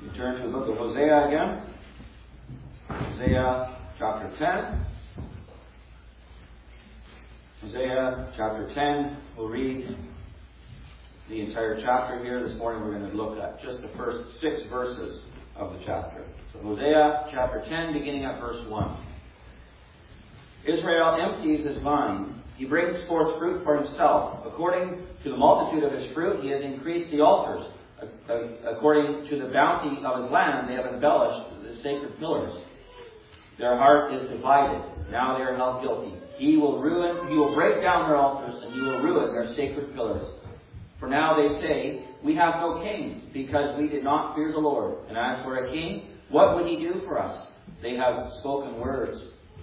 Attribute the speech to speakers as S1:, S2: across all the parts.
S1: We turn to the book of Hosea again. Hosea chapter 10. Hosea chapter 10. We'll read the entire chapter here. This morning we're going to look at just the first 6 verses of the chapter. So Hosea chapter 10, beginning at verse 1. Israel empties his vine. He brings forth fruit for himself. According to the multitude of his fruit, he has increased the altars. According to the bounty of his land, they have embellished the sacred pillars. Their heart is divided. Now they are held guilty. He will break down their altars, and he will ruin their sacred pillars. For now they say, we have no king, because we did not fear the Lord. And as for a king, what would he do for us? They have spoken words,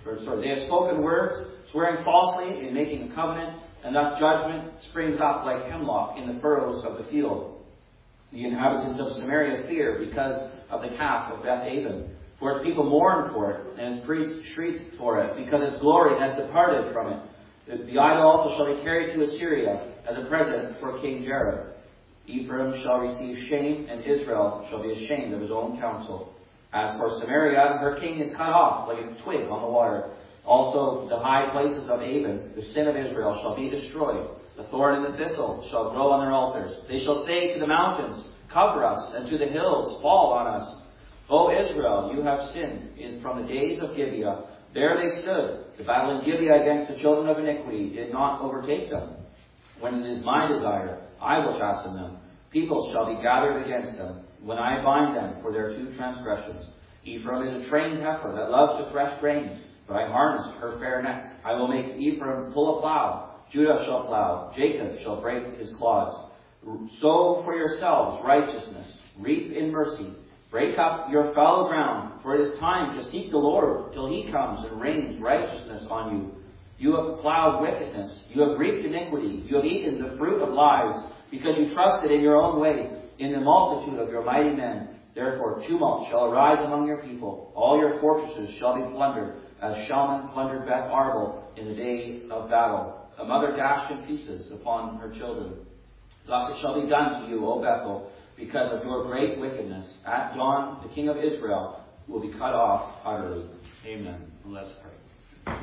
S1: swearing falsely in making a covenant, and thus judgment springs up like hemlock in the furrows of the field. The inhabitants of Samaria fear because of the calf of Beth-aven. For its people mourn for it, and its priests shriek for it, because its glory has departed from it. The idol also shall be carried to Assyria as a present for King Jareb. Ephraim shall receive shame, and Israel shall be ashamed of his own counsel. As for Samaria, her king is cut off like a twig on the water. Also the high places of Avon, the sin of Israel, shall be destroyed. The thorn and the thistle shall grow on their altars. They shall say to the mountains, cover us, and to the hills, fall on us. O Israel, you have sinned from the days of Gibeah. There they stood. The battle in Gibeah against the children of iniquity did not overtake them. When it is my desire, I will chasten them. People shall be gathered against them, when I bind them for their 2 transgressions. Ephraim is a trained heifer that loves to thresh grain, but I harnessed her fair neck. I will make Ephraim pull a plow. Judah shall plow. Jacob shall break his clods. Sow for yourselves righteousness. Reap in mercy. Break up your fallow ground, for it is time to seek the Lord till he comes and rains righteousness on you. You have plowed wickedness. You have reaped iniquity. You have eaten the fruit of lies, because you trusted in your own way, in the multitude of your mighty men. Therefore tumult shall arise among your people. All your fortresses shall be plundered, as Shalman plundered Beth Arbel in the day of battle. A mother dashed in pieces upon her children. Thus it shall be done to you, O Bethel, because of your great wickedness. At dawn, the king of Israel will be cut off utterly. Amen. Let's pray.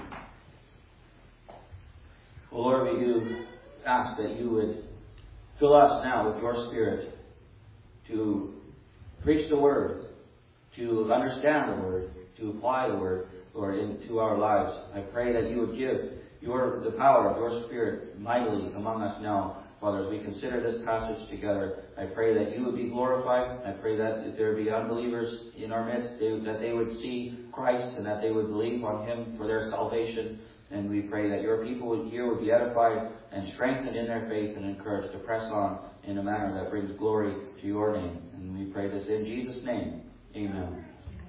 S1: O Lord, we do ask that you would fill us now with your Spirit to preach the Word, to understand the Word, to apply the Word, Lord, into our lives. I pray that you would give the power of your Spirit mightily among us now. Father, as we consider this passage together, I pray that you would be glorified. I pray that if there be unbelievers in our midst, that they would see Christ and that they would believe on him for their salvation. And we pray that your people would be edified and strengthened in their faith and encouraged to press on in a manner that brings glory to your name. And we pray this in Jesus' name. Amen.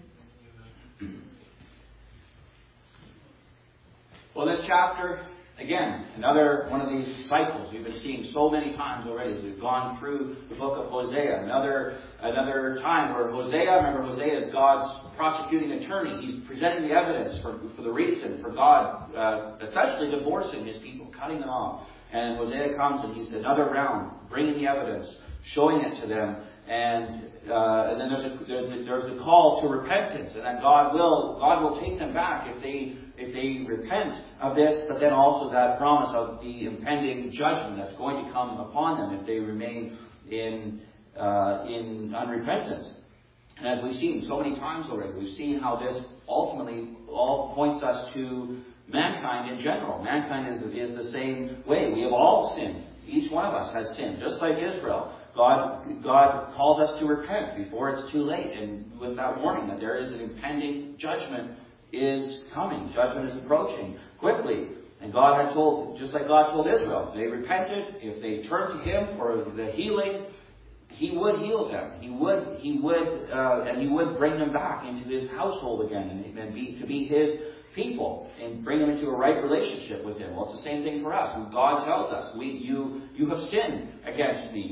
S1: Well, this chapter, again, another one of these cycles we've been seeing so many times already as we've gone through the book of Hosea. Another time where Hosea is God's prosecuting attorney. He's presenting the evidence for the reason for God essentially divorcing his people, cutting them off. And Hosea comes and he's another round, bringing the evidence, showing it to them. And then there's the call to repentance, and that God will take them back if they repent of this, but then also that promise of the impending judgment that's going to come upon them if they remain in unrepentance. And as we've seen so many times already, we've seen how this ultimately all points us to mankind in general. Mankind is the same way. We have all sinned. Each one of us has sinned, just like Israel. God calls us to repent before it's too late, and with that warning that there is an impending judgment is coming. Judgment is approaching quickly. And God had told, just like God told Israel, if they repented, if they turned to him for the healing, he would heal them. He would bring them back into his household again and be his people and bring them into a right relationship with him. Well, it's the same thing for us. God tells us, you have sinned against me.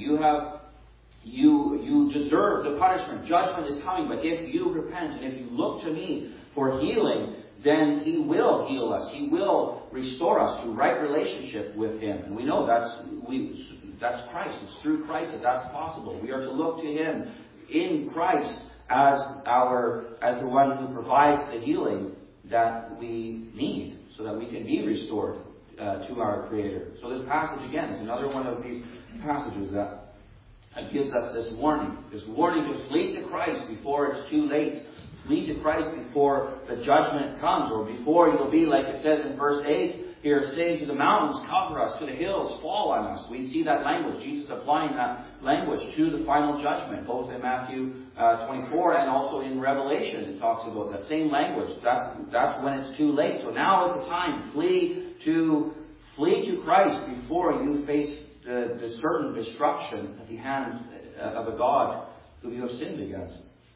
S1: You deserve the punishment. Judgment is coming. But if you repent and if you look to me for healing, then he will heal us. He will restore us to right relationship with him. And we know that's Christ. It's through Christ that's possible. We are to look to him in Christ as the one who provides the healing that we need so that we can be restored to our Creator. So this passage, again, is another one of these passages that gives us this warning to flee to Christ before it's too late. Flee to Christ before the judgment comes, or before you'll be, like it says in verse 8, here, saying to the mountains, cover us, to the hills, fall on us. We see that language, Jesus applying that language to the final judgment, both in Matthew 24 and also in Revelation. It talks about that same language. That's when it's too late. So now is the time. Flee to Christ before you face the certain destruction at the hands of a God who you have sinned against.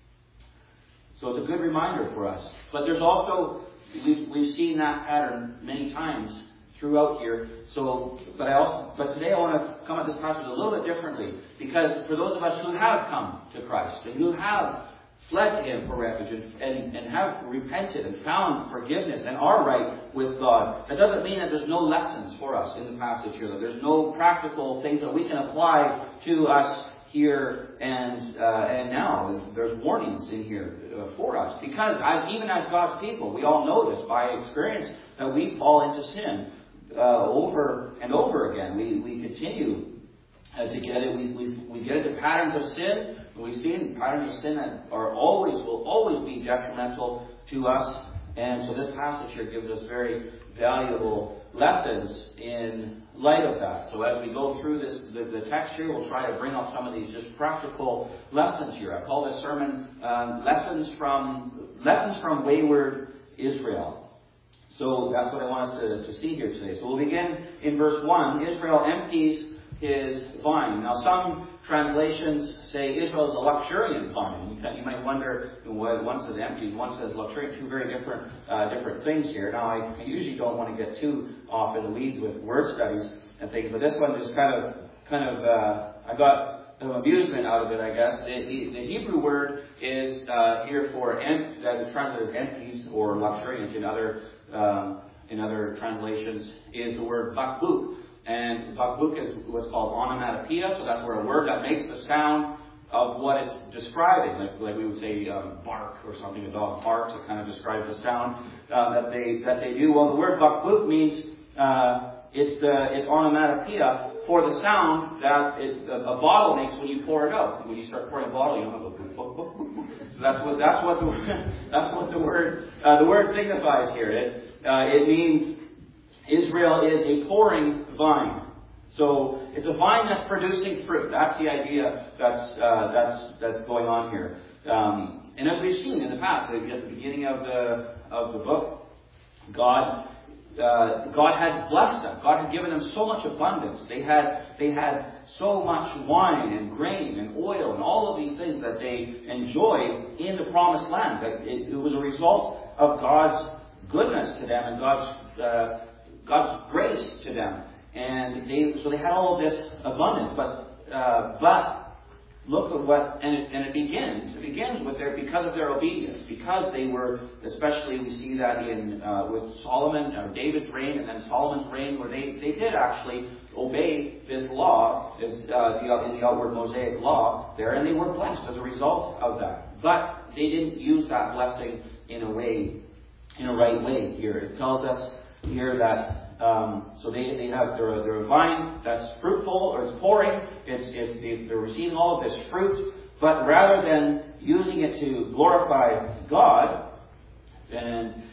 S1: So it's a good reminder for us. But there's also, we've seen that pattern many times throughout here. So, but today I want to come at this passage a little bit differently, because for those of us who have come to Christ and who have fled to Him for refuge and have repented and found forgiveness and are right with God, that doesn't mean that there's no lessons for us in the passage here, that there's no practical things that we can apply to us here and now. There's warnings in here for us, because even as God's people, we all know this by experience, that we fall into sin over and over again. We continue to get it. We get into patterns of sin. We've seen patterns of sin that will always be detrimental to us. And so this passage here gives us very valuable lessons in light of that. So as we go through the text here, we'll try to bring out some of these just practical lessons here. I call this sermon Lessons from Wayward Israel. So that's what I want us to see here today. So we'll begin in verse 1. Israel empties his vine. Now some translations say Israel is a luxuriant vine. You might wonder, one says empty, one says luxuriant, two very different things here. Now I usually don't want to get too off in the weeds with word studies and things, but this one just kind of I got some amusement out of it, I guess. The Hebrew word is here for that is translated as empties or luxuriant in other translations, is the word bakbuk. And bakbuk is what's called onomatopoeia, so that's where a word that makes the sound of what it's describing. Like we would say bark or something, a dog barks, it kind of describes the sound that they do. Well, the word bakbuk means it's onomatopoeia for the sound that a bottle makes when you pour it out. When you start pouring a bottle, you don't have a book, book, book, book, book. So that's what the word signifies here. It means Israel is a pouring vine. So it's a vine that's producing fruit. That's the idea that's going on here. And as we've seen in the past, at the beginning of the book, God had blessed them. God had given them so much abundance. They had so much wine and grain and oil and all of these things that they enjoyed in the promised land. That it was a result of God's goodness to them and God's grace to them. And they had all of this abundance. But look at what, and it begins with because of their obedience, because they were, especially we see that in with Solomon or David's reign and then Solomon's reign, where they did actually obey this law, in the outward Mosaic law there, and they were blessed as a result of that. But they didn't use that blessing in a right way here. It tells us here that so they have their vine that's fruitful, or it's pouring. They're receiving all of this fruit, but rather than using it to glorify God, and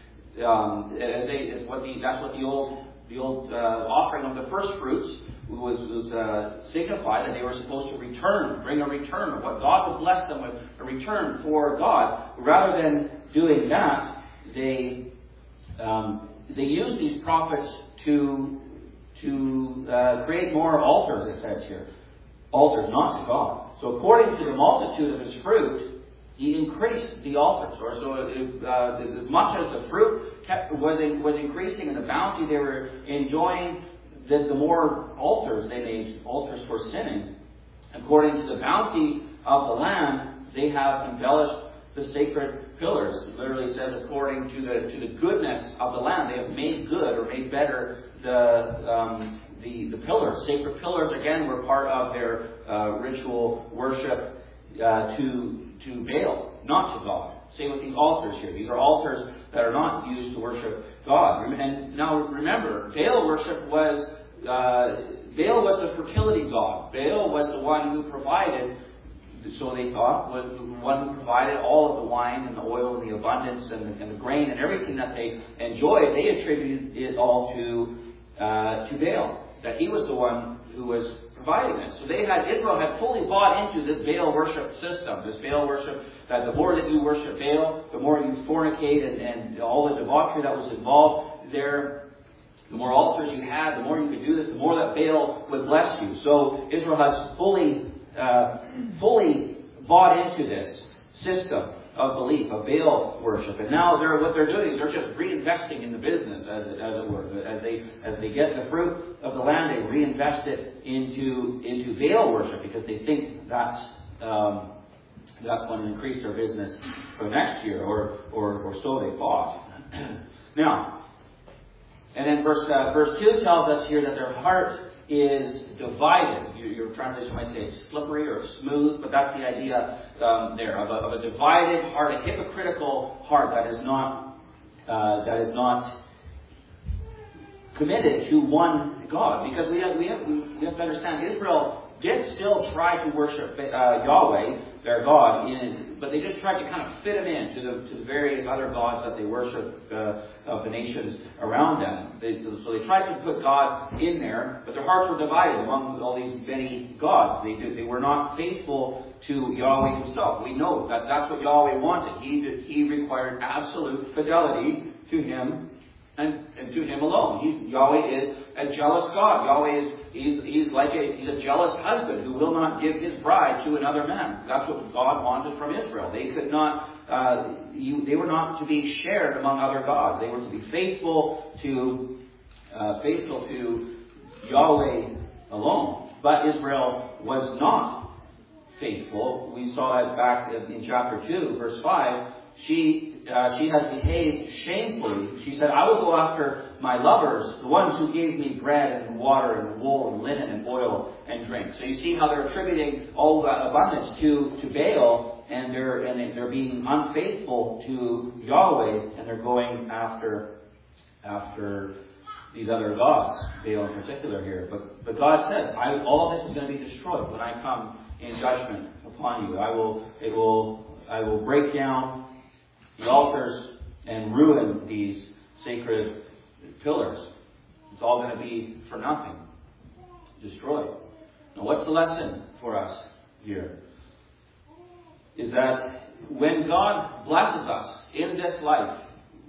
S1: that's what the old offering of the first fruits was signified, that they were supposed to bring a return of what God would bless them with, a return for God. Rather than doing that, they use these prophets to create more altars, it says here. Altars, not to God. So according to the multitude of his fruit, he increased the altars. As much as the fruit was increasing and the bounty they were enjoying, the more altars they made, altars for sinning. According to the bounty of the land, they have embellished the sacred pillars. It literally says, according to the goodness of the land, they have made good or made better the pillars. Sacred pillars, again, were part of their ritual worship to Baal, not to God. Same with these altars here. These are altars that are not used to worship God. And now remember, Baal worship was the fertility god. Baal was the one who provided, so they thought, was the one who provided all of the wine and the oil and the abundance and the grain and everything that they enjoyed. They attributed it all to Baal, that he was the one who was providing this. So Israel had fully bought into this Baal worship system, this Baal worship, that the more that you worship Baal, the more you fornicate and all the debauchery that was involved there, the more altars you had, the more you could do this, the more that Baal would bless you. So Israel has fully bought into this system of belief, of Baal worship. And now what they're doing is they're just reinvesting in the business, as it were. As they get the fruit of the land, they reinvest it into Baal worship because they think that's going to increase their business for next year, or so they thought. Now, and then verse 2 tells us here that their heart is divided. Your translation might say it's slippery or smooth, but that's the idea there of a divided heart, a hypocritical heart that is not committed to one God. Because we have to understand, Israel did still try to worship Yahweh, their God, but they just tried to kind of fit him in to the various other gods that they worshiped of the nations around them. So they tried to put God in there, but their hearts were divided among all these many gods. They were not faithful to Yahweh himself. We know that that's what Yahweh wanted. He required absolute fidelity to him and to him alone. Yahweh is a jealous God. Yahweh he's a jealous husband who will not give his bride to another man. That's what God wanted from Israel. They could not. They were not to be shared among other gods. They were to be faithful to Yahweh alone. But Israel was not faithful. We saw that back in chapter 2, verse 5. She has behaved shamefully. She said, I will go after my lovers, the ones who gave me bread and water and wool and linen and oil and drink. So you see how they're attributing all that abundance to Baal, and they're being unfaithful to Yahweh, and they're going after these other gods, Baal in particular here. But God says, all of this is going to be destroyed when I come in judgment upon you. I will break down the altars and ruin these sacred pillars. It's all going to be for nothing. Destroyed. Now what's the lesson for us here? Is that when God blesses us in this life,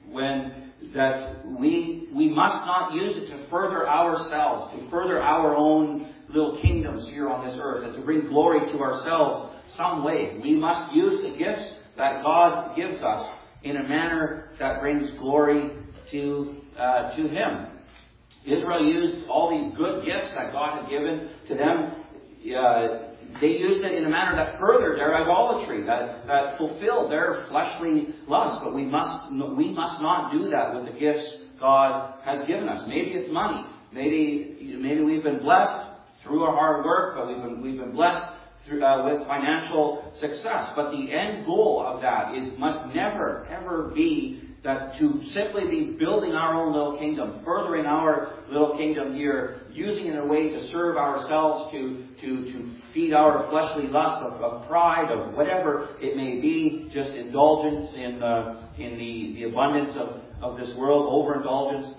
S1: we must not use it to further ourselves, to further our own little kingdoms here on this earth, and to bring glory to ourselves some way. We must use the gifts that God gives us in a manner that brings glory to Him. Israel used all these good gifts that God had given to them. They used it in a manner that furthered their idolatry, that fulfilled their fleshly lust. But we must not do that with the gifts God has given us. Maybe it's money. Maybe we've been blessed through our hard work, but we've been blessed with financial success. But the end goal of that must never, ever be that to simply be building our own little kingdom, furthering our little kingdom here, using it in a way to serve ourselves, to feed our fleshly lust of pride, of whatever it may be, just indulgence in the abundance of this world, overindulgence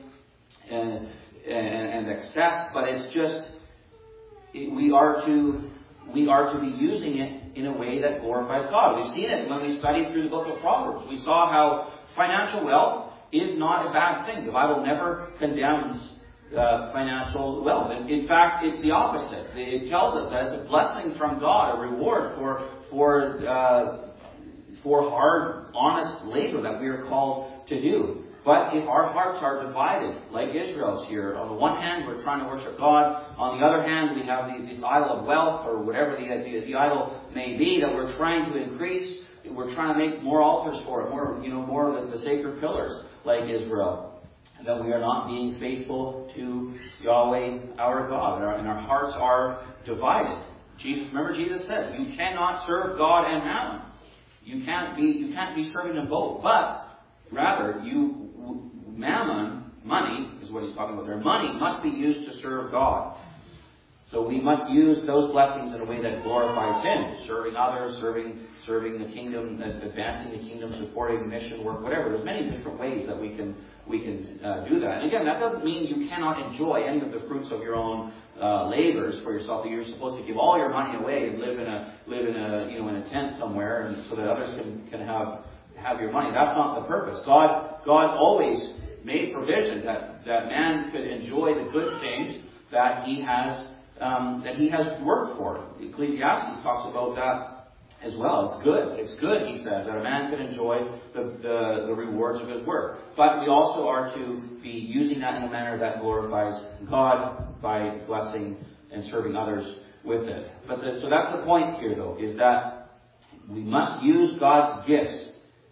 S1: and excess. But it's just, we are to be using it in a way that glorifies God. We've seen it when we studied through the book of Proverbs. We saw how financial wealth is not a bad thing. The Bible never condemns financial wealth. In fact, it's the opposite. It tells us that it's a blessing from God, a reward for hard, honest labor that we are called to do. But if our hearts are divided, like Israel's here, on the one hand we're trying to worship God, on the other hand we have this idol of wealth, or whatever the idol may be that we're trying to increase. We're trying to make more altars for it, more of the sacred pillars like Israel. And that we are not being faithful to Yahweh our God, and our hearts are divided. Remember Jesus said, you cannot serve God and mammon. You can't be serving them both. But rather, mammon, money, is what he's talking about there. Money must be used to serve God. So we must use those blessings in a way that glorifies Him. Serving others, serving the kingdom, advancing the kingdom, supporting mission work, whatever. There's many different ways that we can do that. And again, that doesn't mean you cannot enjoy any of the fruits of your own labors for yourself. That you're supposed to give all your money away and live in a tent somewhere, and so that others can have your money. That's not the purpose. God always made provision that man could enjoy the good things that he has worked for. Ecclesiastes talks about that as well. It's good, he says, that a man can enjoy the rewards of his work. But we also are to be using that in a manner that glorifies God by blessing and serving others with it. So that's the point here, though, is that we must use God's gifts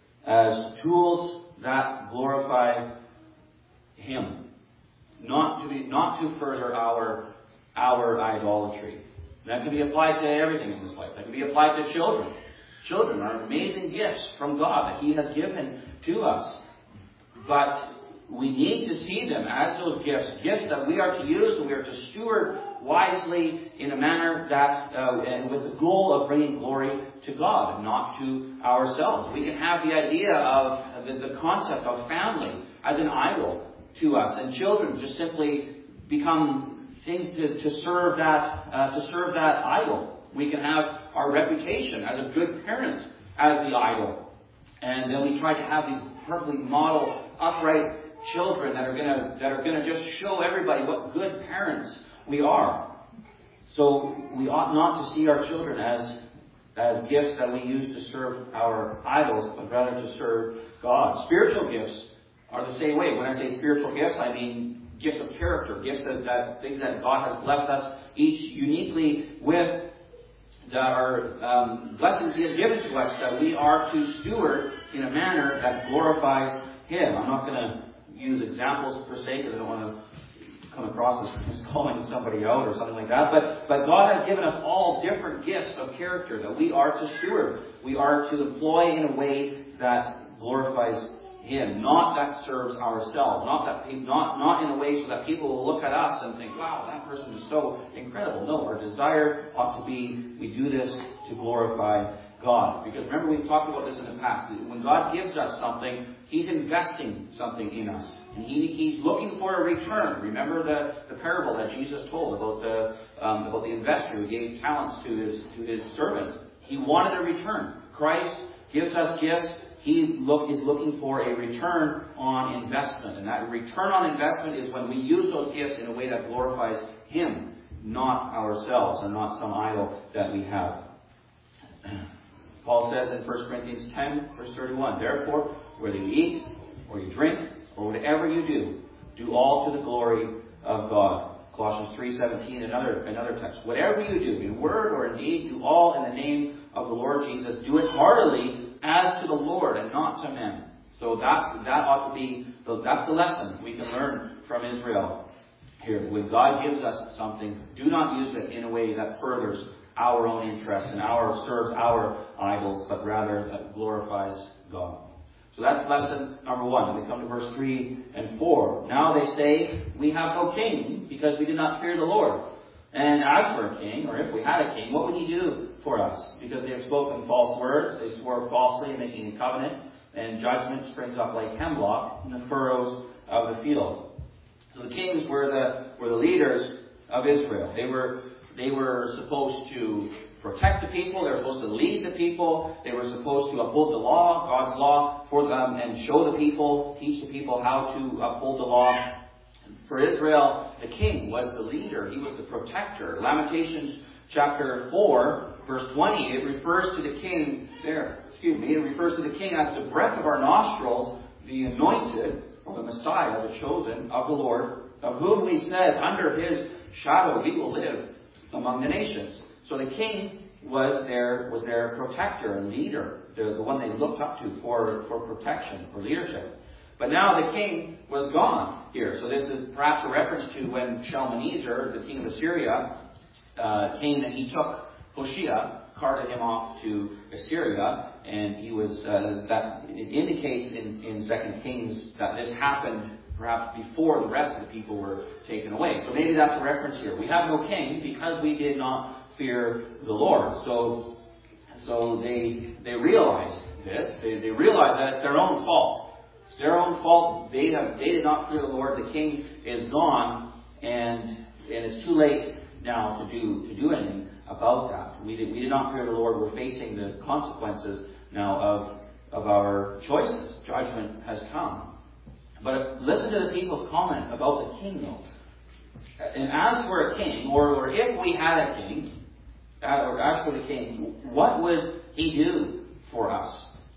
S1: as tools that glorify Him, not to further our idolatry. That can be applied to everything in this life. That can be applied to children. Children are amazing gifts from God that He has given to us. But we need to see them as those gifts that we are to use and we are to steward wisely in a manner that, and with the goal of bringing glory to God and not to ourselves. We can have the idea of the concept of family as an idol to us, and children just simply become things to serve that idol. We can have our reputation as a good parent as the idol, and then we try to have these perfectly model, upright children that are gonna just show everybody what good parents we are. So we ought not to see our children as gifts that we use to serve our idols, but rather to serve God. Spiritual gifts are the same way. When I say spiritual gifts, I mean gifts of character, gifts that things that God has blessed us each uniquely with, that are blessings He has given to us that we are to steward in a manner that glorifies Him. I'm not going to use examples per se because I don't want to come across as calling somebody out or something like that. But God has given us all different gifts of character that we are to steward. We are to employ in a way that glorifies Him, not that serves ourselves, not in a way so that people will look at us and think, wow, that person is so incredible. No, our desire ought to be, we do this to glorify God. Because remember, we've talked about this in the past. When God gives us something, He's investing something in us. And He's looking for a return. Remember the parable that Jesus told about the investor who gave talents to his servants. He wanted a return. Christ gives us gifts. He is looking for a return on investment. And that return on investment is when we use those gifts in a way that glorifies Him, not ourselves and not some idol that we have. Paul says in 1 Corinthians 10, verse 31, therefore, whether you eat or you drink or whatever you do all to the glory of God. Colossians 3:17, another text. Whatever you do, in word or in deed, do all in the name of the Lord Jesus. Do it heartily as to the Lord and not to men. So that ought to be, that's the lesson we can learn from Israel here. When God gives us something, do not use it in a way that furthers our own interests and serves our idols, but rather that glorifies God. So that's lesson number 1. And we come to verse 3 and 4. Now they say, we have no king because we did not fear the Lord. And as for a king, or if we had a king, what would he do for us? Because they have spoken false words, they swore falsely in making a covenant, and judgment springs up like hemlock in the furrows of the field. So the kings were the leaders of Israel. They were supposed to protect the people. They were supposed to lead the people. They were supposed to uphold the law, God's law, for them, and show the people, teach the people how to uphold the law. For Israel, the king was the leader. He was the protector. Lamentations chapter 4, verse 20, it refers to the king there. It refers to the king as the breath of our nostrils, the anointed, or the Messiah, the chosen of the Lord, of whom we said, under His shadow we will live among the nations. So the king was their protector and leader, the one they looked up to for protection, for leadership. But now the king was gone here. So this is perhaps a reference to when Shalmaneser, the king of Assyria, came and he took Hoshea carted him off to Assyria, and he was that it indicates in 2 Kings that this happened perhaps before the rest of the people were taken away. So maybe that's a reference here. We have no king because we did not fear the Lord. So they realize this. They realize that it's their own fault. It's their own fault. They did not fear the Lord. The king is gone, and it's too late now to do anything about that. We did not fear the Lord. We're facing the consequences now of our choices. Judgment has come. But listen to the people's comment about the king, though. And as for a king, or if we had a king, or as for the king, what would he do for us?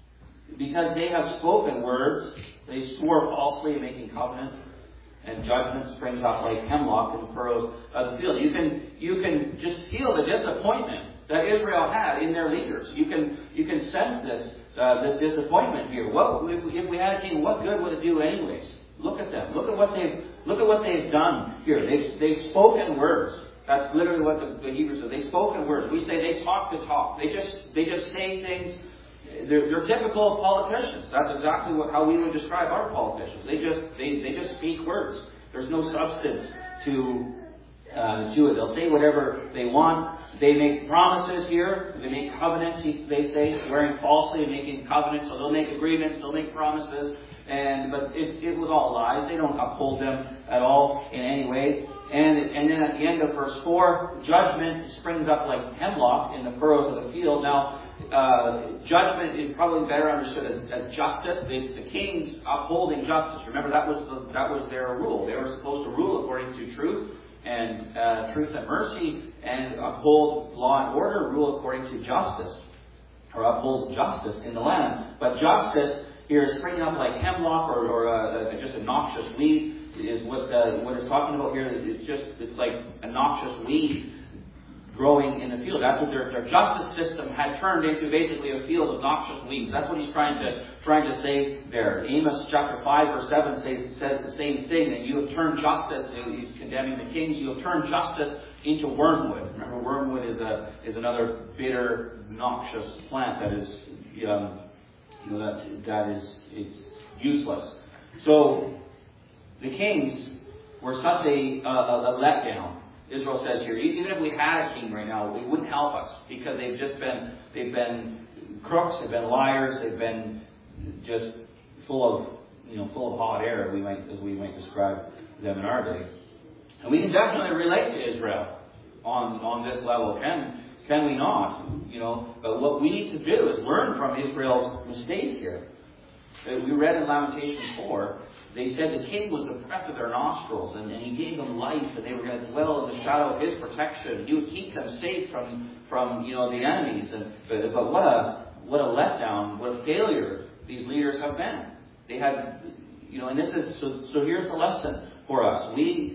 S1: Because they have spoken words, they swore falsely, making covenants, and judgment springs up like hemlock in the furrows of the field. You can just feel the disappointment that Israel had in their leaders. You can sense this disappointment here. What if we had a king? What good would it do anyways? Look at them. Look at what they've done here. They've spoken words. That's literally what the Hebrews say. They've spoken words. We say they talk the talk. They just say things. They're typical politicians. That's exactly how we would describe our politicians. They just speak words. There's no substance to it. They'll say whatever they want. They make promises here. They make covenants, they say, swearing falsely and making covenants. So they'll make agreements. They'll make promises. But it was all lies. They don't uphold them at all in any way. And then at the end of verse 4, judgment springs up like hemlock in the furrows of the field. Now, judgment is probably better understood as justice. The kings upholding justice. Remember, that was their rule. They were supposed to rule according to truth and mercy, and uphold law and order, rule according to justice, or uphold justice in the land. But justice here is springing up like hemlock or just a noxious weed is what it's talking about here. It's like a noxious weed growing in the field. That's what their justice system had turned into, basically a field of noxious weeds. That's what he's trying to say there. Amos chapter 5 verse 7 says the same thing, that you have turned justice. He's condemning the kings. You have turned justice into wormwood. Remember, wormwood is another bitter, noxious plant that is it's useless. So the kings were such a letdown. Israel says here, even if we had a king right now, it wouldn't help us, because they've been crooks, they've been liars, they've been just full of hot air, as we might describe them in our day. And we can definitely relate to Israel on this level. Can we not? But what we need to do is learn from Israel's mistake here. We read in Lamentations 4. They said the king was the breath of their nostrils, and he gave them life, and they were going to dwell in the shadow of his protection. He would keep them safe from the enemies. But what a letdown, what a failure these leaders have been. They had, and this is so. Here's the lesson for us. We,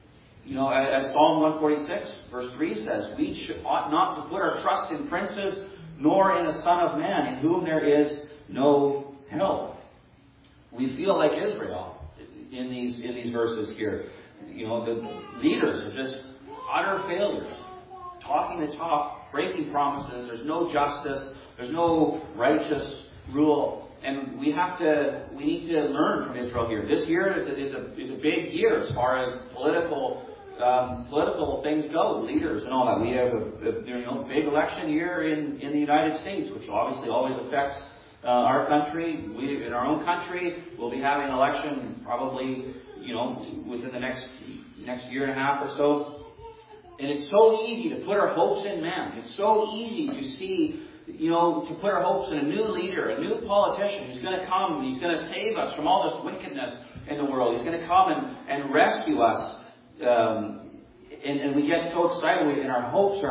S1: as Psalm 146 verse 3 says, we ought not to put our trust in princes, nor in a son of man, in whom there is no help. We feel like Israel in these verses here. The leaders are just utter failures. Talking the talk, breaking promises. There's no justice. There's no righteous rule. And we need to learn from Israel here. This year is a big year as far as political things go, leaders and all that. We have a big election year in the United States, which obviously always affects our country. We, in our own country, will be having an election probably, within the next year and a half or so. And it's so easy to put our hopes in man. It's so easy to see, to put our hopes in a new leader, a new politician who's going to come and he's going to save us from all this wickedness in the world. He's going to come and rescue us. And we get so excited, and our hopes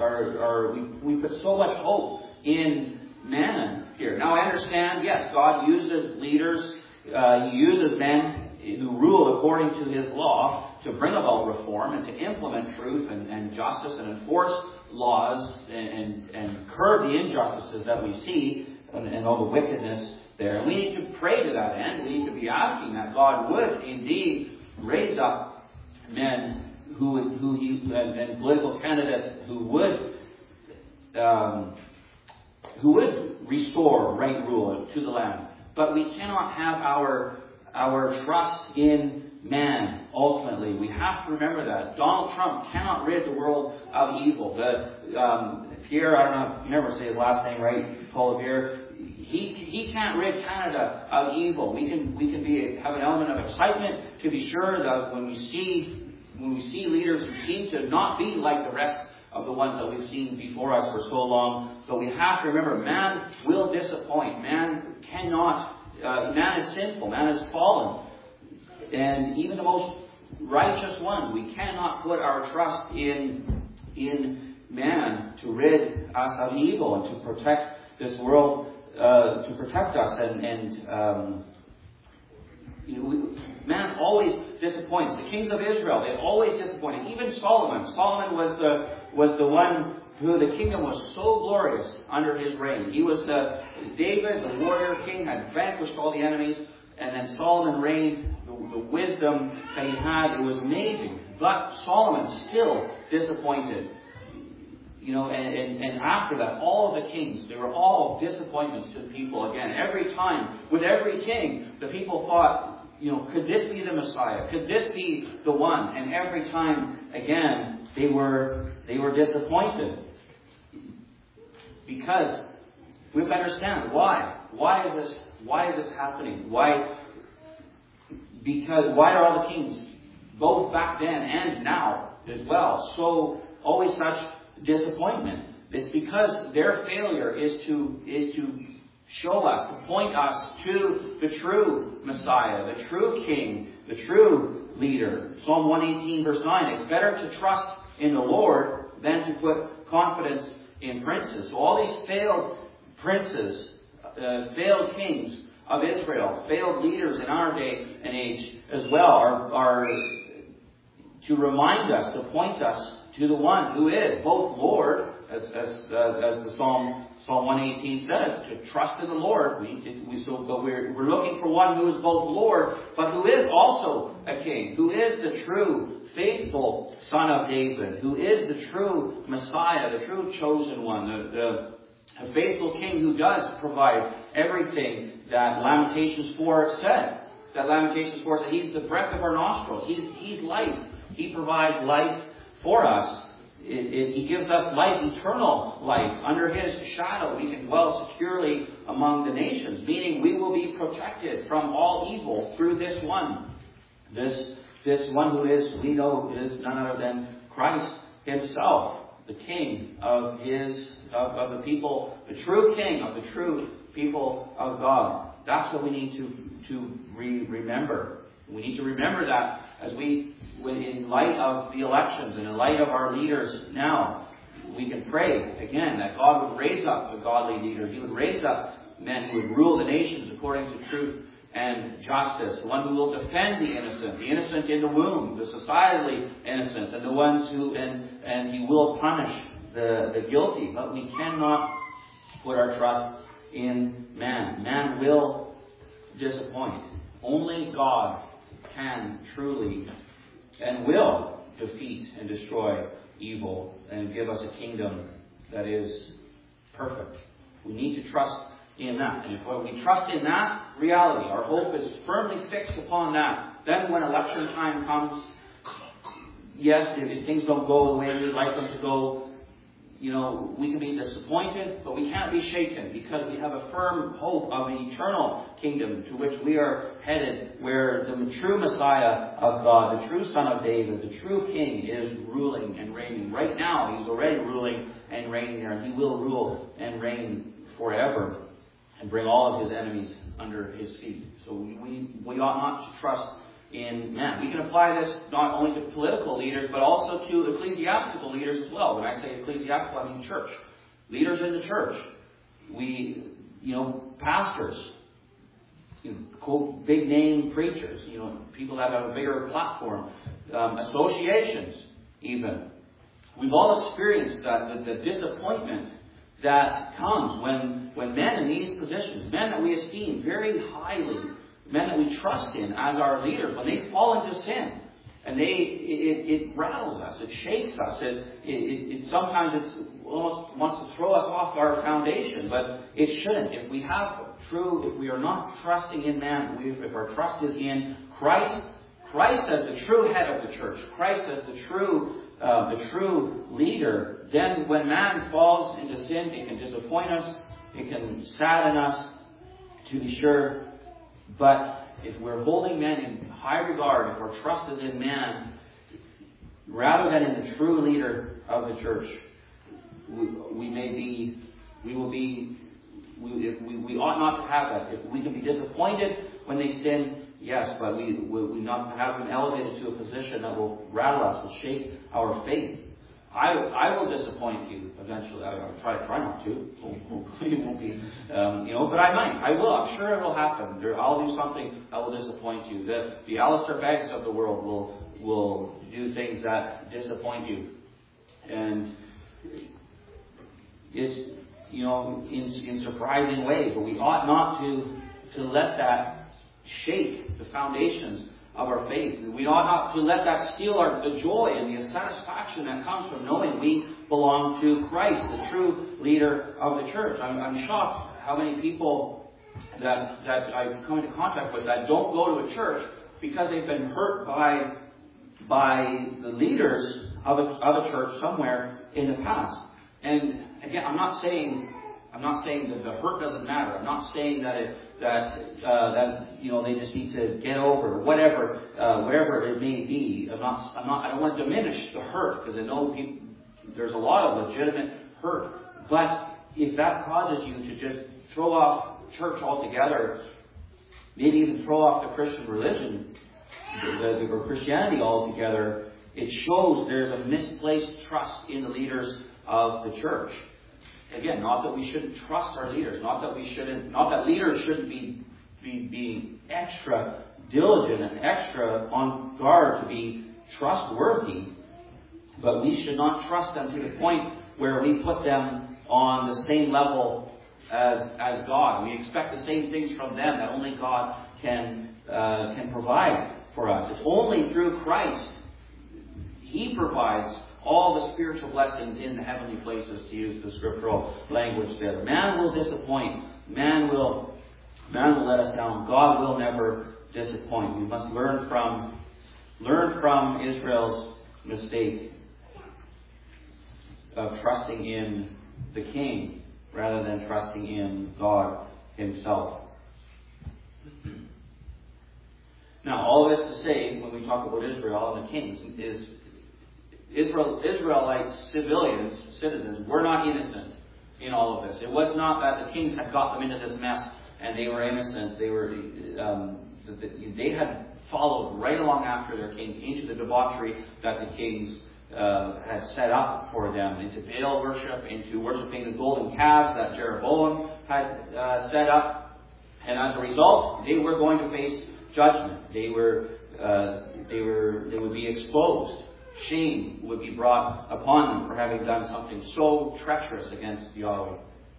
S1: we put so much hope in man here. Now I understand, yes, God uses leaders, He uses men who rule according to His law to bring about reform and to implement truth and justice and enforce laws and curb the injustices that we see and all the wickedness there. And we need to pray to that end. We need to be asking that God would indeed raise up men and political candidates who would restore right rule to the land. But we cannot have our trust in man, ultimately. We have to remember that. Donald Trump cannot rid the world of evil. Pierre, I don't know, you never say his last name right, Poilievre. He can't rid Canada of evil. We can have an element of excitement to be sure that when we see leaders who seem to not be like the rest of the ones that we've seen before us for so long. But we have to remember, man will disappoint. Man is sinful. Man is fallen. And even the most righteous ones, we cannot put our trust in man to rid us of evil and to protect this world, to protect us. Man always disappoints. The kings of Israel, they always disappointed. Even Solomon. Solomon was the one who the kingdom was so glorious under his reign. He was David, the warrior king, had vanquished all the enemies, and then Solomon reigned. The wisdom that he had, it was amazing. But Solomon still disappointed. And after that, all of the kings, they were all disappointments to the people again. Every time, with every king, the people thought, could this be the Messiah? Could this be the one? And every time, again, they were disappointed. Because we have to understand why. Why is this happening? Because why are all the kings, both back then and now as well, so always such disappointment? It's because their failure is to show us, to point us to the true Messiah, the true King, the true leader. Psalm 118 verse 9, it's better to trust in the Lord than to put confidence in princes. So all these failed princes, failed kings of Israel, failed leaders in our day and age as well, are to remind us, to point us to the one who is both Lord, as the Psalm 118 says, to trust in the Lord. But we're looking for one who is both Lord, but who is also a king, who is the true, faithful Son of David, who is the true Messiah, the true chosen one, the faithful King who does provide everything that Lamentations 4 said. That Lamentations 4 said, He's the breath of our nostrils. He's life. He provides life for us. He gives us life, eternal life. Under His shadow we can dwell securely among the nations, meaning we will be protected from all evil through this one. This one who we know is none other than Christ Himself, the King of the people, the true King of the true people of God. That's what we need to remember. We need to remember that as in light of the elections and in light of our leaders now, we can pray again that God would raise up a godly leader. He would raise up men who would rule the nations according to truth and justice, the one who will defend the innocent in the womb, the societally innocent, and the ones and He will punish the guilty. But we cannot put our trust in man. Man will disappoint. Only God can truly and will defeat and destroy evil and give us a kingdom that is perfect. We need to trust in that. And if we trust in that reality, our hope is firmly fixed upon that, then when election time comes, yes, if things don't go the way we'd like them to go, we can be disappointed, but we can't be shaken because we have a firm hope of an eternal kingdom to which we are headed, where the true Messiah of God, the true Son of David, the true King is ruling and reigning. Right now, He's already ruling and reigning there, and He will rule and reign forever and bring all of His enemies under His feet. So we ought not to trust in man. We can apply this not only to political leaders, but also to ecclesiastical leaders as well. When I say ecclesiastical, I mean church. Leaders in the church. Pastors. Quote, big name preachers. People that have a bigger platform. Associations, even. We've all experienced the disappointment that comes when men in these positions, men that we esteem very highly, men that we trust in as our leaders, when they fall into sin, And it rattles us, it shakes us, it sometimes it almost wants to throw us off our foundation, but it shouldn't. If we are not trusting in man, if our trust is in Christ as the true head of the church, Christ as the true leader, then when man falls into sin, it can disappoint us, it can sadden us, to be sure, but if we're holding men in high regard, if our trust is in man, rather than in the true leader of the church, we ought not to have that. If we can be disappointed when they sin, yes, but we not have them elevated to a position that will rattle us, will shake our faith. I will disappoint you eventually. I'll try not to. It won't be, but I might. I will. I'm sure it will happen. I'll do something that will disappoint you. The Alistair Beggs of the world will do things that disappoint you, and it's in surprising ways. But we ought not to let that shake the foundations of our faith. We ought not to let that steal the joy and the satisfaction that comes from knowing we belong to Christ, the true leader of the church. I'm shocked how many people that I've come into contact with that don't go to a church because they've been hurt by the leaders of a church somewhere in the past. And again, I'm not saying that the hurt doesn't matter. I'm not saying that they just need to get over whatever it may be. I don't want to diminish the hurt, because I know there's a lot of legitimate hurt. But if that causes you to just throw off church altogether, maybe even throw off the Christian religion or Christianity altogether, it shows there's a misplaced trust in the leaders of the church. Again, not that we shouldn't trust our leaders, not that leaders shouldn't be extra diligent and extra on guard to be trustworthy, but we should not trust them to the point where we put them on the same level as God. We expect the same things from them that only God can provide for us. It's only through Christ. He provides all the spiritual blessings in the heavenly places, to use the scriptural language there. Man will disappoint. Man will let us down. God will never disappoint. We must learn from Israel's mistake of trusting in the king rather than trusting in God himself. Now, all of this to say, when we talk about Israel and the kings, is Israelite citizens were not innocent in all of this. It was not that the kings had got them into this mess and they were innocent. They had followed right along after their kings into the debauchery that the kings had set up for them, into Baal worship, into worshipping the golden calves that Jeroboam had set up, and as a result, they were going to face judgment. They would be exposed. Shame would be brought upon them for having done something so treacherous against Yahweh.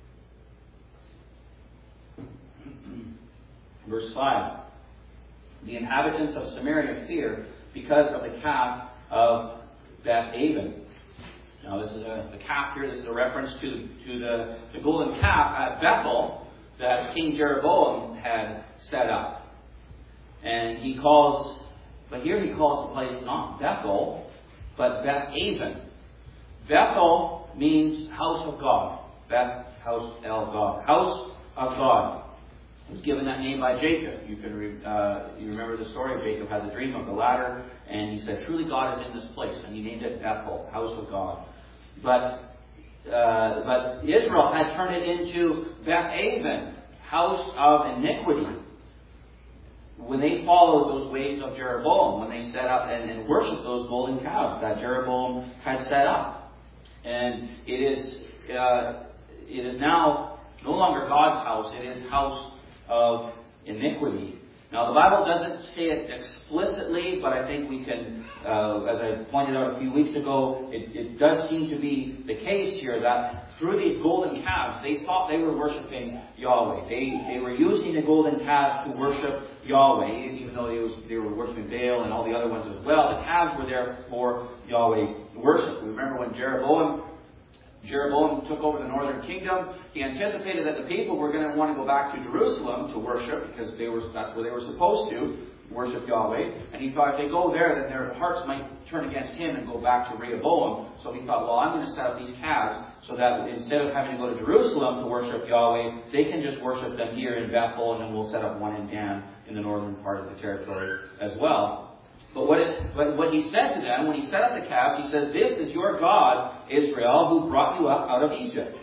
S1: Verse 5. The inhabitants of Samaria fear because of the calf of Beth-aven. Now this is the calf here. This is a reference to the golden calf at Bethel that King Jeroboam had set up. And he calls the place not Bethel, but Beth-aven. Bethel means house of God. Beth, house, El, God. House of God. He was given that name by Jacob. You remember the story. Jacob had the dream of the ladder, and he said, "Truly God is in this place," and he named it Bethel, house of God. But Israel had turned it into Beth-aven, house of iniquity. When they followed those ways of Jeroboam, when they set up and worshipped those golden calves that Jeroboam had set up. And it is now no longer God's house, it is house of iniquity. Now the Bible doesn't say it explicitly, but I think we can, as I pointed out a few weeks ago, it does seem to be the case here that through these golden calves, they thought they were worshiping Yahweh. They were using the golden calves to worship Yahweh, even though they were worshiping Baal and all the other ones as well. The calves were there for Yahweh worship. We remember when Jeroboam took over the northern kingdom, he anticipated that the people were going to want to go back to Jerusalem to worship, because that's where they were supposed to worship Yahweh. And he thought if they go there, then their hearts might turn against him and go back to Rehoboam. So he thought, well, I'm going to set up these calves so that instead of having to go to Jerusalem to worship Yahweh, they can just worship them here in Bethel, and then we'll set up one in Dan in the northern part of the territory as well. But what he said to them, when he set up the calves, he says, "This is your God, Israel, who brought you up out of Egypt."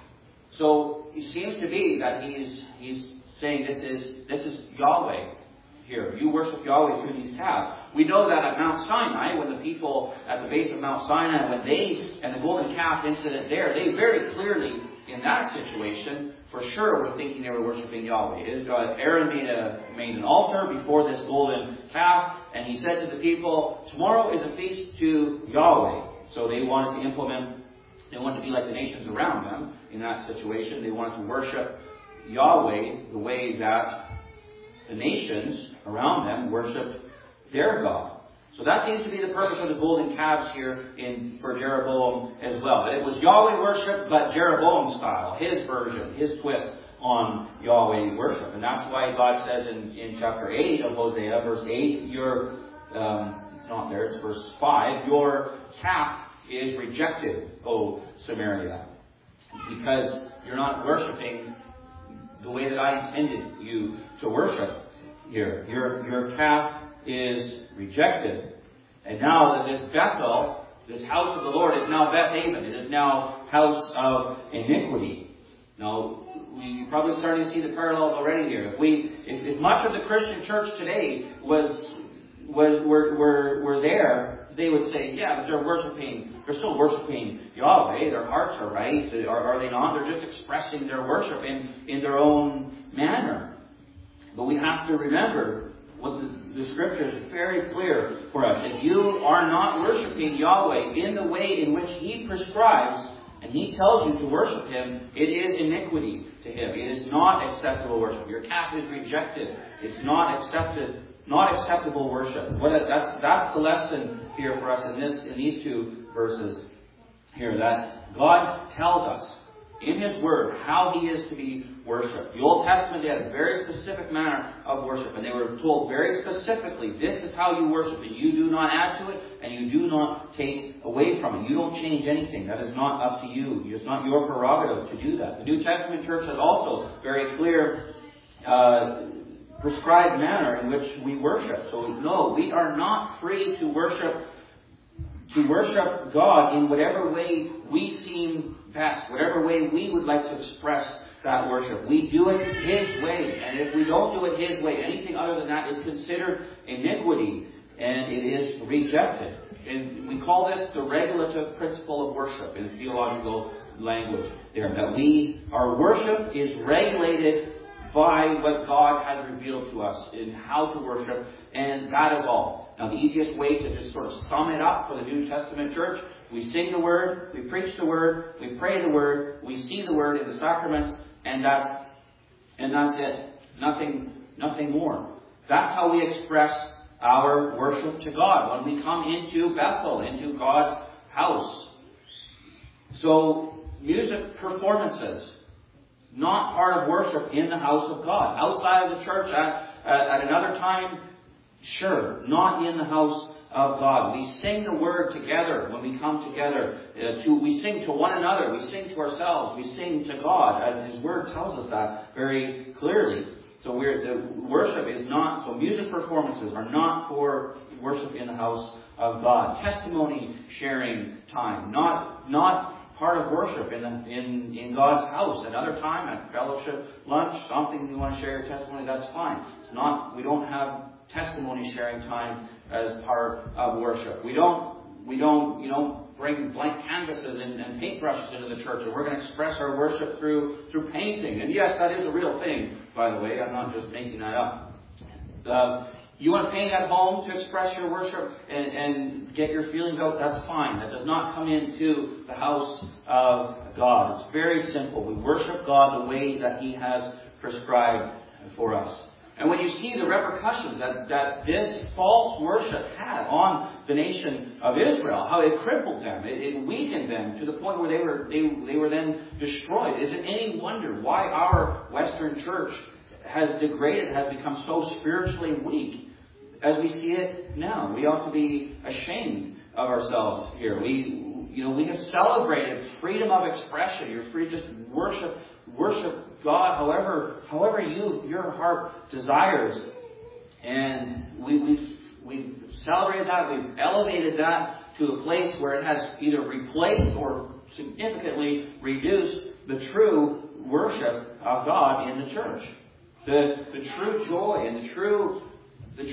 S1: So it seems to be that he's saying this is Yahweh here. You worship Yahweh through these calves. We know that at Mount Sinai, when the people at the base of Mount Sinai, when they, and the golden calf incident there, they very clearly, in that situation, for sure were thinking they were worshiping Yahweh. Aaron made an altar before this golden calf, and he said to the people, tomorrow is a feast to Yahweh. So they wanted to they wanted to be like the nations around them in that situation. They wanted to worship Yahweh the way that the nations around them worshipped their God. So that seems to be the purpose of the golden calves here for Jeroboam as well. That it was Yahweh worship, but Jeroboam style, his version, his twist on Yahweh worship. And that's why God says in chapter 8 of Hosea, verse 8, it's not there, it's verse 5, your calf is rejected, O Samaria, because you're not worshiping the way that I intended you to worship here. Your calf is rejected. And now that this Bethel, this house of the Lord, is now Beth Aven. It is now house of iniquity. Now, we're probably starting to see the parallels already here. If much of the Christian church today were there, they would say, yeah, but they're still worshiping Yahweh. Their hearts are right. Are they not? They're just expressing their worship in their own manner. But we have to remember what the Scripture is very clear for us. If you are not worshiping Yahweh in the way in which He prescribes, and He tells you to worship Him, it is iniquity to Him. It is not acceptable worship. Your calf is rejected. It's not acceptable worship. That's the lesson here for us in these two verses here, that God tells us in His Word how He is to be worshipped. The Old Testament, they had a very specific manner of worship, and they were told very specifically, this is how you worship it. You do not add to it, and you do not take away from it. You don't change anything. That is not up to you. It's not your prerogative to do that. The New Testament church has also very clear prescribed manner in which we worship. So no, we are not free to worship God in whatever way we seem best, whatever way we would like to express that worship. We do it His way, and if we don't do it His way, anything other than that is considered iniquity, and it is rejected. And we call this the regulative principle of worship in theological language there, that our worship is regulated by what God has revealed to us in how to worship, and that is all. Now, the easiest way to just sort of sum it up for the New Testament church, we sing the Word, we preach the Word, we pray the Word, we see the Word in the sacraments, and that's it. Nothing more. That's how we express our worship to God when we come into Bethel, into God's house. So, music performances, not part of worship in the house of God. Outside of the church at another time, sure, not in the house of God. We sing the Word together when we come together. We sing to one another. We sing to ourselves. We sing to God, as His Word tells us that very clearly. So the worship is not, so music performances are not for worship in the house of God. Testimony sharing time, not part of worship in God's house. Another time at fellowship lunch, something you want to share your testimony, that's fine. It's not. We don't have testimony sharing time as part of worship. We don't bring blank canvases and paintbrushes into the church, and we're going to express our worship through painting. And yes, that is a real thing, by the way. I'm not just making that up. You want to paint at home to express your worship and get your feelings out, that's fine. That does not come into the house of God. It's very simple. We worship God the way that He has prescribed for us. And when you see the repercussions that this false worship had on the nation of Israel, how it crippled them, it weakened them to the point where they were then destroyed. Is it any wonder why our Western church has degraded, has become so spiritually weak as we see it now? We ought to be ashamed of ourselves here. We have celebrated freedom of expression. You're free to just worship God however your heart desires. And we've celebrated that, we've elevated that to a place where it has either replaced or significantly reduced the true worship of God in the church. The true joy and the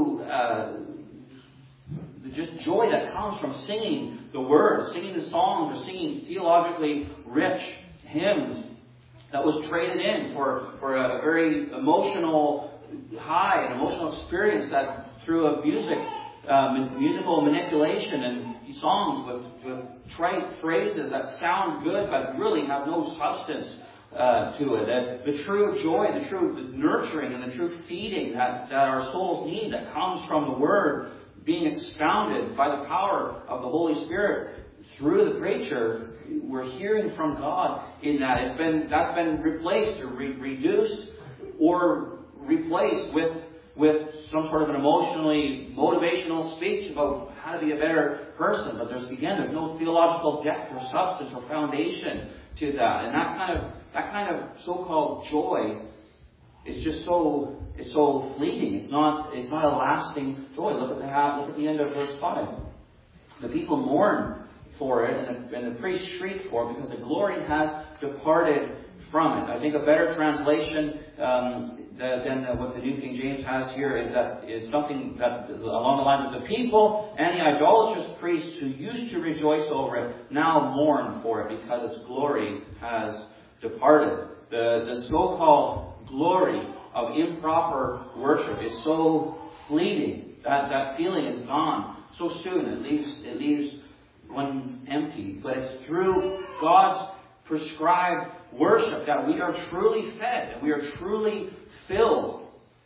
S1: just joy that comes from singing the words, singing the songs, or singing theologically rich hymns that was traded in for a very emotional high, an emotional experience that through a musical manipulation and songs with trite phrases that sound good but really have no substance to it. The true joy, the true nurturing and the true feeding that our souls need that comes from the Word being expounded by the power of the Holy Spirit through the preacher, we're hearing from God in that. That's been replaced or reduced or replaced with some sort of an emotionally motivational speech about how to be a better person. But there's no theological depth or substance or foundation to that. And that kind of so-called joy is just so fleeting. It's not a lasting joy. Look at the end of verse 5. The people mourn for it, and the priests shriek for it because the glory has departed from it. I think a better translation than what the New King James has here is something that along the lines of the people and the idolatrous priests who used to rejoice over it now mourn for it because its glory has departed. The so-called glory of improper worship is so fleeting. That feeling is gone so soon. It leaves one empty. But it's through God's prescribed worship that we are truly fed and we are truly filled.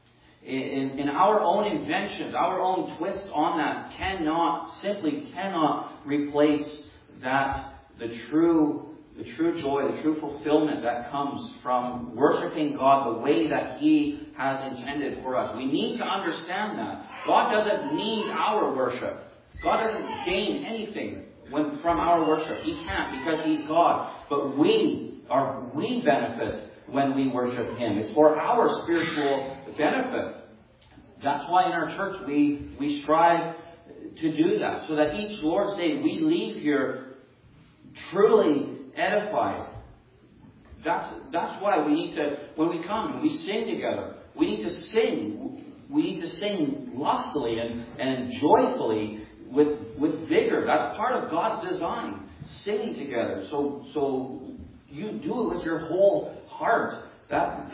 S1: In our own inventions, our own twists on that simply cannot replace the true joy, the true fulfillment that comes from worshiping God the way that He has intended for us. We need to understand that. God doesn't need our worship. God doesn't gain anything from our worship. He can't because He's God. But we benefit when we worship Him. It's for our spiritual benefit. That's why in our church we strive to do that. So that each Lord's Day we leave here truly edified. That's why we need to, when we come and we sing together, we need to sing. We need to sing lustily and joyfully with vigor. That's part of God's design. Singing together. So you do it with your whole heart. That's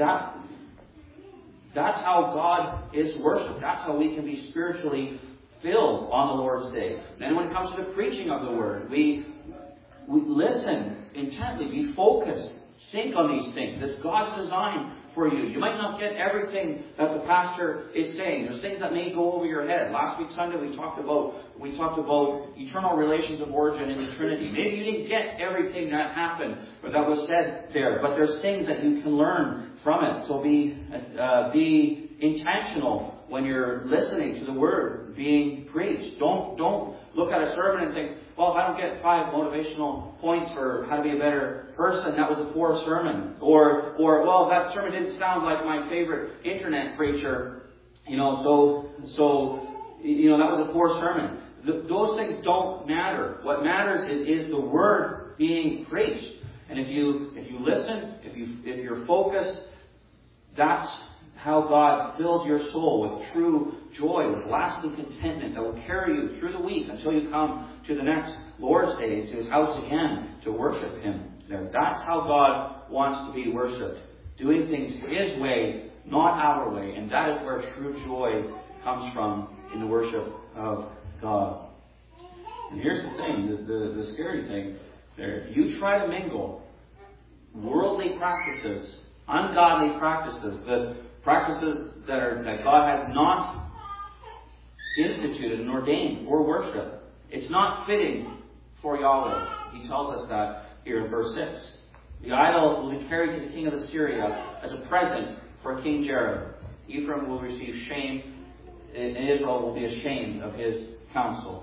S1: how God is worshipped. That's how we can be spiritually filled on the Lord's Day. Then when it comes to the preaching of the Word, we listen intently, be focused, think on these things. It's God's design for you. You might not get everything that the pastor is saying. There's things that may go over your head. Last week Sunday we talked about eternal relations of origin in the Trinity. Maybe you didn't get everything that happened or that was said there, but there's things that you can learn from it. So be intentional when you're listening to the Word being preached. Don't look at a sermon and think, well, if I don't get 5 motivational points for how to be a better person, that was a poor sermon. Or well, that sermon didn't sound like my favorite internet preacher, so that was a poor sermon. Those things don't matter. What matters is the Word being preached. And if you listen, if you're focused, that's how God fills your soul with true joy, with lasting contentment that will carry you through the week until you come to the next Lord's Day, to His house again, to worship Him there. That's how God wants to be worshipped. Doing things His way, not our way. And that is where true joy comes from in the worship of God. And here's the thing, the scary thing. If you try to mingle worldly practices, ungodly practices, the practices that God has not instituted and ordained for worship, it's not fitting for Yahweh. He tells us that here in verse 6. The idol will be carried to the king of Assyria as a present for King Jareb. Ephraim will receive shame, and Israel will be ashamed of his counsel.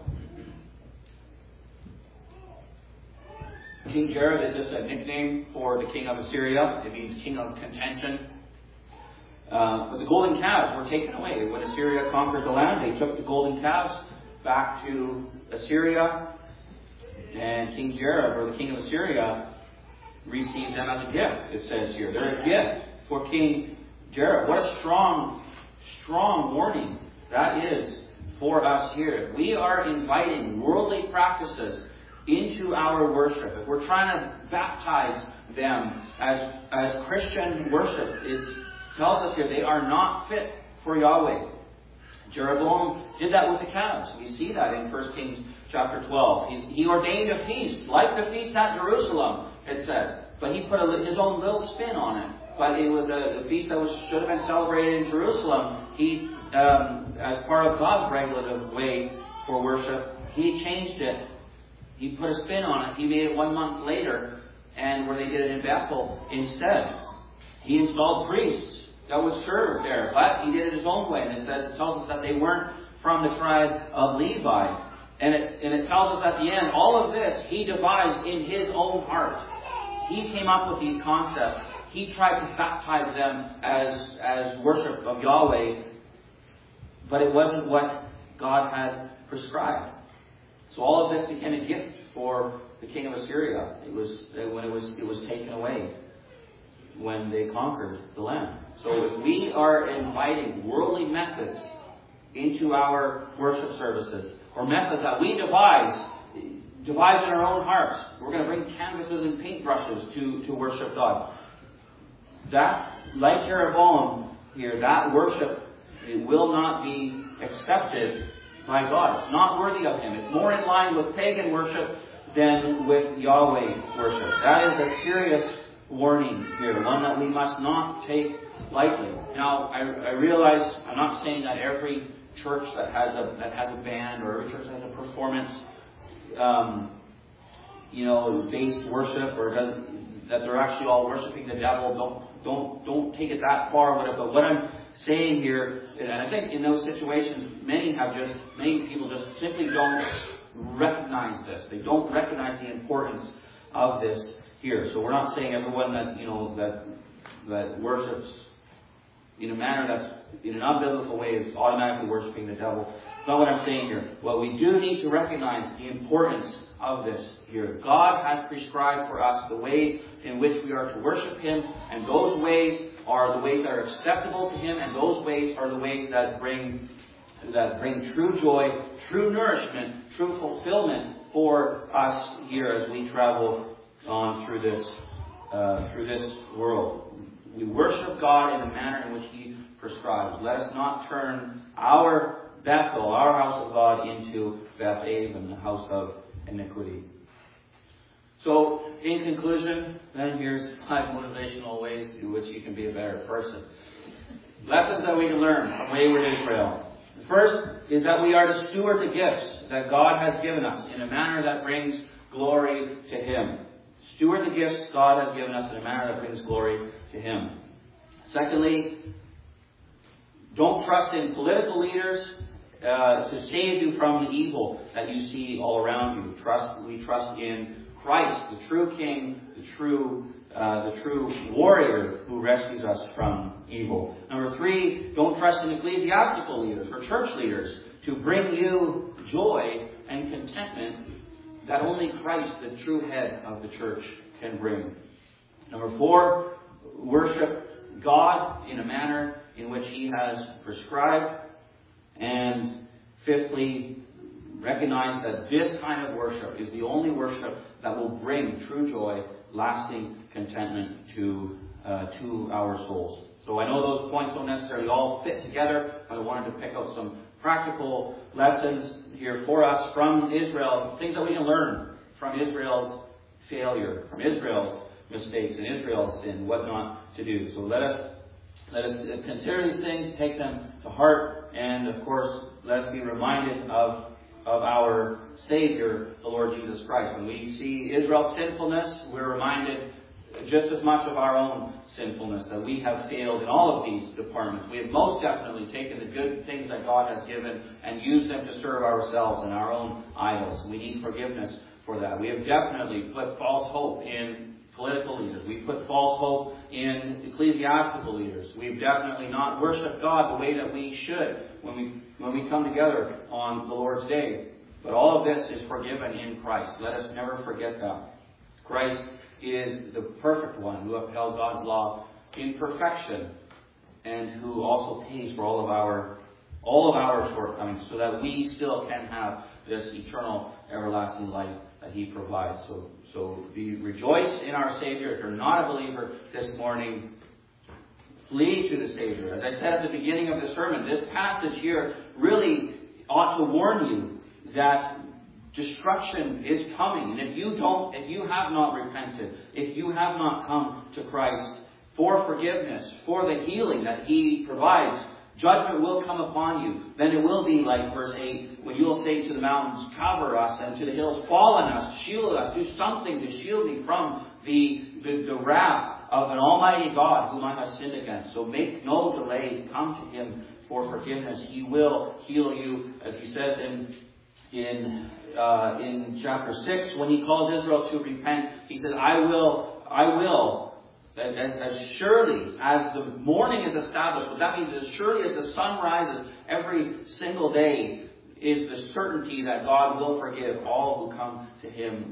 S1: King Jareb is just a nickname for the king of Assyria. It means king of contention. But the golden calves were taken away. When Assyria conquered the land, they took the golden calves back to Assyria. And King Jareb, or the king of Assyria, received them as a gift, it says here. They're a gift for King Jareb. What a strong, strong warning that is for us here. We are inviting worldly practices into our worship. If we're trying to baptize them as Christian worship, it tells us here they are not fit for Yahweh. Jeroboam did that with the calves. We see that in 1 Kings chapter 12. He ordained a feast, like the feast at Jerusalem, it said. But he put his own little spin on it. But it was a feast that should have been celebrated in Jerusalem. He, as part of God's regulative way for worship, he changed it. He put a spin on it. He made it 1 month later, and where they did it in Bethel instead. He installed priests that would serve there, but he did it his own way. And it tells us that they weren't from the tribe of Levi. And it tells us at the end, all of this he devised in his own heart. He came up with these concepts. He tried to baptize them as worship of Yahweh, but it wasn't what God had prescribed. So all of this became a gift for the king of Assyria. It was taken away when they conquered the land. So if we are inviting worldly methods into our worship services, or methods that we devise in our own hearts, we're going to bring canvases and paintbrushes to worship God. That, like Jeroboam here, that worship, it will not be accepted by God. It's not worthy of Him. It's more in line with pagan worship than with Yahweh worship. That is a serious warning here, one that we must not take lightly. Now, I realize I'm not saying that every church that has a band or every church that has a performance, based worship, or that they're actually all worshiping the devil. Don't take it that far with it. But what I'm saying here, and I think in those situations, many people just simply don't recognize this. They don't recognize the importance of this here. So we're not saying everyone that worships in a manner that's in an unbiblical way is automatically worshiping the devil. That's not what I'm saying here. Well, we do need to recognize the importance of this here. God has prescribed for us the ways in which we are to worship Him, and those ways are the ways that are acceptable to Him, and those ways are the ways that bring true joy, true nourishment, true fulfillment for us here as we travel on through this world. We worship God in a manner in which He prescribes. Let us not turn our Bethel, our house of God, into Beth-Aven, the house of iniquity. So, in conclusion, then here's 5 motivational ways in which you can be a better person. Lessons that we can learn from wayward Israel. The first is that we are to steward the gifts that God has given us in a manner that brings glory to Him. Steward the gifts God has given us in a manner that brings glory to Him. Secondly, don't trust in political leaders to save you from the evil that you see all around you. We trust in Christ, the true King, the true warrior who rescues us from evil. Number 3, don't trust in ecclesiastical leaders or church leaders to bring you joy and contentment that only Christ, the true head of the church, can bring. Number 4, worship God in a manner in which He has prescribed. And 5thly, recognize that this kind of worship is the only worship that will bring true joy, lasting contentment to our souls. So I know those points don't necessarily all fit together, but I wanted to pick out some practical lessons here for us from Israel, things that we can learn from Israel's failure, from Israel's mistakes and Israel's sin, what not to do. So let us consider these things, take them to heart, and of course, let us be reminded of our Savior, the Lord Jesus Christ. When we see Israel's sinfulness, we're reminded just as much of our own sinfulness, that we have failed in all of these departments. We have most definitely taken the good things that God has given and used them to serve ourselves and our own idols. We need forgiveness for that. We have definitely put false hope in political leaders. We've put false hope in ecclesiastical leaders. We've definitely not worshipped God the way that we should when we come together on the Lord's Day. But all of this is forgiven in Christ. Let us never forget that. Christ is the perfect one who upheld God's law in perfection and who also pays for all of our shortcomings so that we still can have this eternal, everlasting life that He provides. So rejoice in our Savior. If you're not a believer this morning, flee to the Savior. As I said at the beginning of the sermon, this passage here really ought to warn you that destruction is coming. And if you have not repented, if you have not come to Christ for forgiveness, for the healing that He provides, judgment will come upon you. Then it will be like verse 8, when you will say to the mountains, cover us, and to the hills, fall on us, shield us, do something to shield me from the wrath of an almighty God whom I have sinned against. So make no delay. Come to Him for forgiveness. He will heal you, as He says in chapter 6, when He calls Israel to repent. He says, I will, as surely as the morning is established. What that means is, as surely as the sun rises every single day, is the certainty that God will forgive all who come to Him